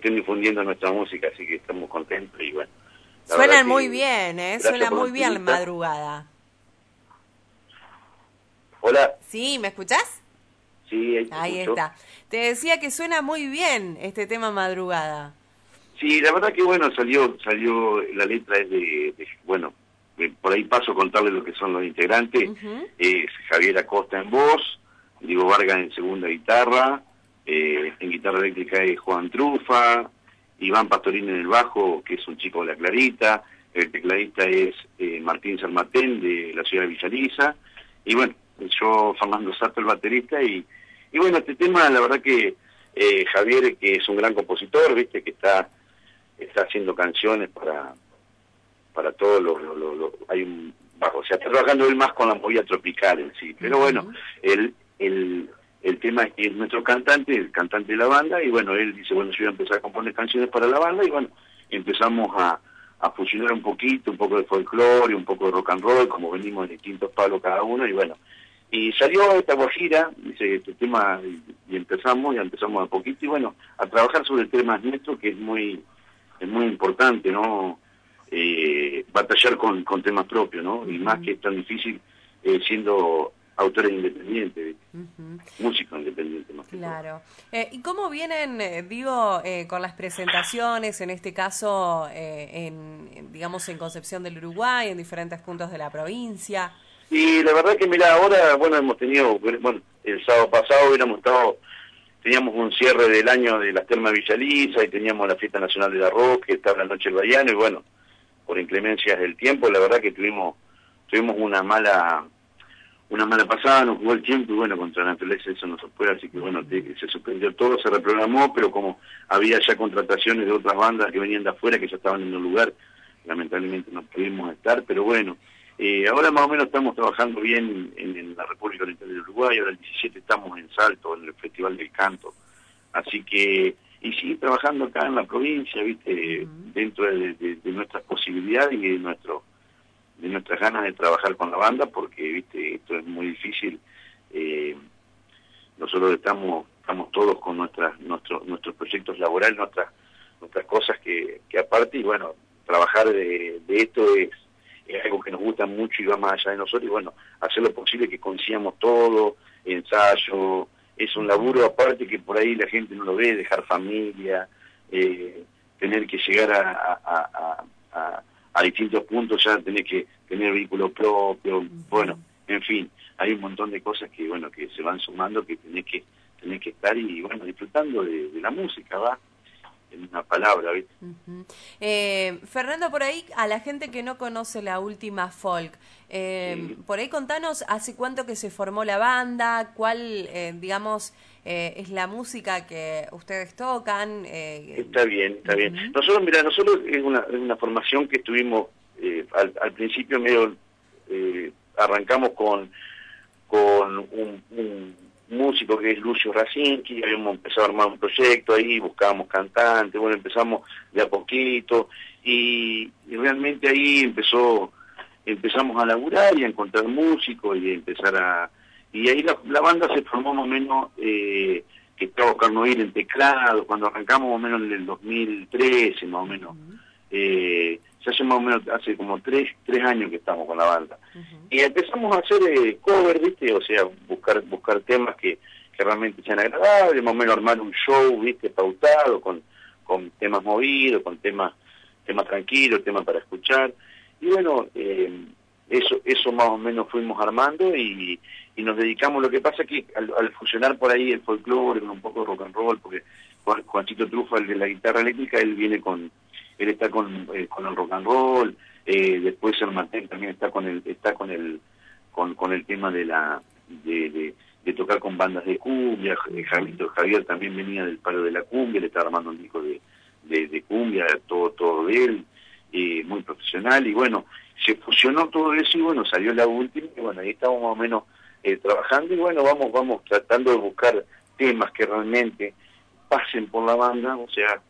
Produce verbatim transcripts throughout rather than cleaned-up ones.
estén difundiendo nuestra música, así que estamos contentos y bueno. Suenan muy bien, ¿eh? Suena muy bien la entrevista. Madrugada. Hola. ¿Sí? ¿Me escuchás? Sí, ahí te Ahí escucho. está. Te decía que suena muy bien este tema Madrugada. Sí, la verdad que bueno, salió, salió, la letra es de, de bueno, de, por ahí paso a contarles lo que son los integrantes. Uh-huh. Es Javier Acosta en voz, Diego Vargas en segunda guitarra, eh, en guitarra eléctrica es Juan Trufa, Iván Pastorín en el bajo, que es un chico de La Clarita, el tecladista es eh, Martín Sarmatén de la ciudad de Villaliza, y bueno, yo Fernando Sato el baterista, y, y bueno, este tema la verdad que eh, Javier, que es un gran compositor, viste, que está está haciendo canciones para para todo lo, lo, lo, lo hay un bajo, o sea, está trabajando él más con la movida tropical en sí, pero Uh-huh. bueno, el, el, el tema es que es nuestro cantante, el cantante de la banda, y bueno, él dice, bueno, yo voy a empezar a componer canciones para la banda, y bueno, empezamos a, a fusionar un poquito, un poco de folclore, un poco de rock and roll, como venimos de distintos palos cada uno, y bueno, y salió esta guajira, dice, este tema, y, y empezamos, ya empezamos a poquito, y bueno, a trabajar sobre el tema nuestro, que es muy es muy importante, ¿no? Eh, batallar con, con temas propios, ¿no? Uh-huh. Y más que es tan difícil eh, siendo autores independientes, uh-huh. músicos independientes más que claro. Eh, ¿Y cómo vienen, eh, digo, eh, con las presentaciones, en este caso, eh, en, digamos, en Concepción del Uruguay, en diferentes puntos de la provincia? Y la verdad que, mira, ahora, bueno, hemos tenido, bueno, el sábado pasado hubiéramos estado, teníamos un cierre del año de las Termas Villaliza y teníamos la Fiesta Nacional del Arroz, que estaba la Noche del Bahiano, y bueno, por inclemencias del tiempo, la verdad que tuvimos tuvimos una mala una mala pasada, nos jugó el tiempo y bueno, contra la naturaleza eso no se puede, así que bueno, te, se suspendió todo, se reprogramó, pero como había ya contrataciones de otras bandas que venían de afuera, que ya estaban en el lugar, lamentablemente no pudimos estar, pero bueno, eh, ahora más o menos estamos trabajando bien en, en la República Oriental del Uruguay, ahora el diecisiete estamos en Salto, en el Festival del Canto, así que y seguir trabajando acá en la provincia, viste, uh-huh. dentro de, de, de nuestras posibilidades y de nuestro de nuestras ganas de trabajar con la banda, porque viste esto es muy difícil. Eh, nosotros estamos estamos todos con nuestras nuestros nuestros proyectos laborales, nuestras nuestras cosas que, que aparte, y bueno, trabajar de, de esto es, es algo que nos gusta mucho y va más allá de nosotros, y bueno, hacer lo posible que consigamos todo, ensayo, es un laburo aparte que por ahí la gente no lo ve, dejar familia, eh, tener que llegar a, a, a, a, a distintos puntos, ya tener que tener vehículo propio, uh-huh. bueno, en fin, hay un montón de cosas que bueno que se van sumando, que tenés que tenés que estar y bueno, disfrutando de, de la música, va, en una palabra, ¿viste? Uh-huh. eh, Fernando, por ahí, a la gente que no conoce la Última Folk, eh, sí. por ahí contanos hace cuánto que se formó la banda, cuál, eh, digamos, eh, es la música que ustedes tocan. Eh, está bien, está uh-huh. bien. Nosotros, mira, nosotros es una, es una formación que estuvimos, eh, al, al principio medio, eh, arrancamos con, con un, un músico que es Lucio Racinski, habíamos empezado a armar un proyecto ahí, buscábamos cantantes, bueno, empezamos de a poquito, y, y realmente ahí empezó, empezamos a laburar y a encontrar músicos y a empezar a, y ahí la, la banda se formó más o menos, eh, que estaba Carnoir en teclado, cuando arrancamos más o menos en el dos mil trece, más o menos, uh-huh. eh, se hace más o menos, hace como tres, tres años que estamos con la banda. Uh-huh. Y empezamos a hacer eh, cover, ¿viste? O sea, buscar buscar temas que, que realmente sean agradables, más o menos armar un show, ¿viste? Pautado, con, con temas movidos, con temas temas tranquilos, temas para escuchar. Y bueno, eh, eso eso más o menos fuimos armando y, y nos dedicamos. Lo que pasa es que al, al fusionar por ahí el folclore, un poco de rock and roll, porque Juan, Juancito Trufa, el de la guitarra eléctrica, él viene con... él está con, eh, con el rock and roll, eh, después el Martín también está con el está con el con, con el tema de la de, de, de tocar con bandas de cumbia. Javier, Javier también venía del palo de la cumbia, le está armando un disco de, de, de cumbia, todo todo de él, eh, muy profesional, y bueno, se fusionó todo eso y bueno, salió la última, y bueno, ahí estamos más o menos eh, trabajando, y bueno, vamos vamos tratando de buscar temas que realmente pasen por la banda, o sea,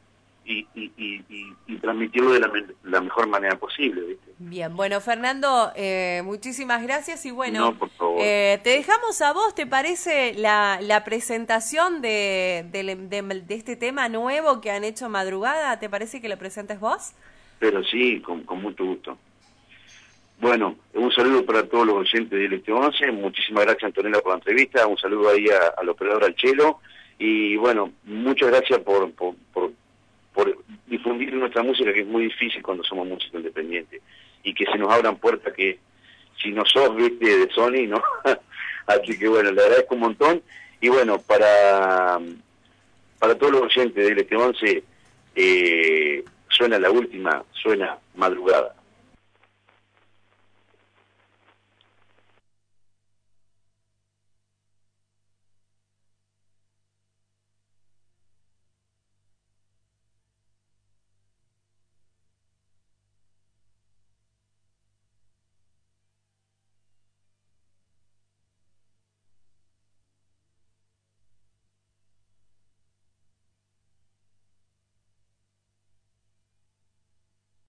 y, y, y, y, y transmitirlo de la, la mejor manera posible, ¿viste? Bien, bueno, Fernando, eh, muchísimas gracias y bueno, no, por favor. Eh, te dejamos a vos, ¿te parece la, la presentación de, de, de, de este tema nuevo que han hecho Madrugada? ¿Te parece que lo presentes vos? Pero sí, con, con mucho gusto. Bueno, un saludo para todos los oyentes de Este once, muchísimas gracias Antonella por la entrevista, un saludo ahí a, al operador al Chelo, y bueno, muchas gracias por, por, por, por difundir nuestra música, que es muy difícil cuando somos músicos independientes, y que se nos abran puertas que si no sos, viste, de Sony, ¿no? Así que bueno, le agradezco un montón, y bueno, para, para todos los oyentes de Este once, eh, suena la última, suena Madrugada.